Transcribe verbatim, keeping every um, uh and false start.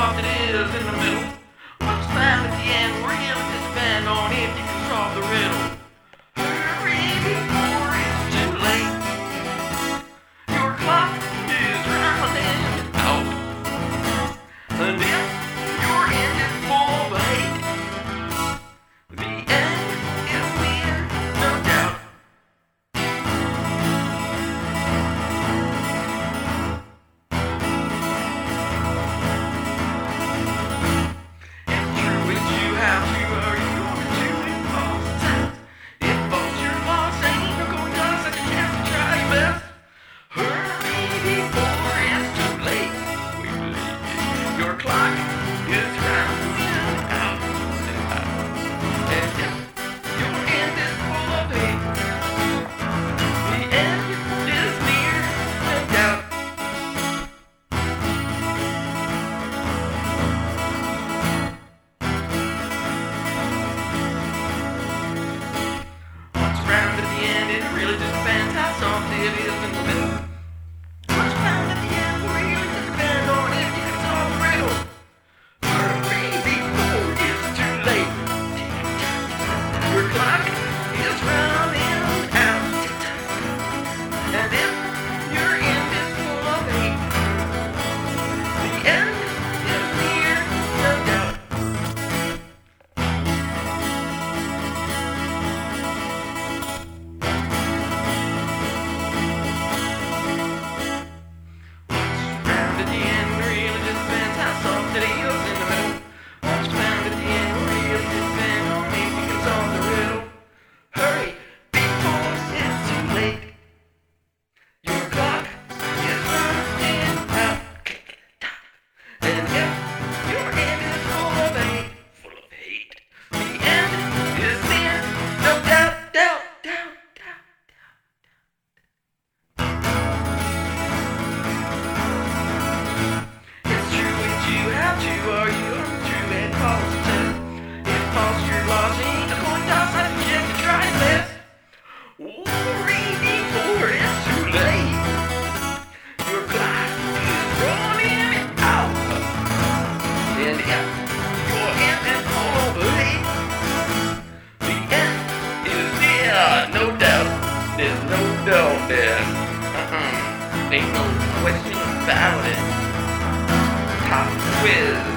soft it is in the middle. What's found at the end really just depend on if you can solve the riddle. Hurry before it's too late. Your clock is running out. And if your end is full of hate, the end is near, no doubt. It is in the middle. What's found at the end will really just depend on if you can solve the riddle. Hurry before it's too late. Your clock is running out. And if your end is full of hate, the end is near, no doubt. There's no doubt there. Uh-uh. Ain't no question about it. Pop quiz.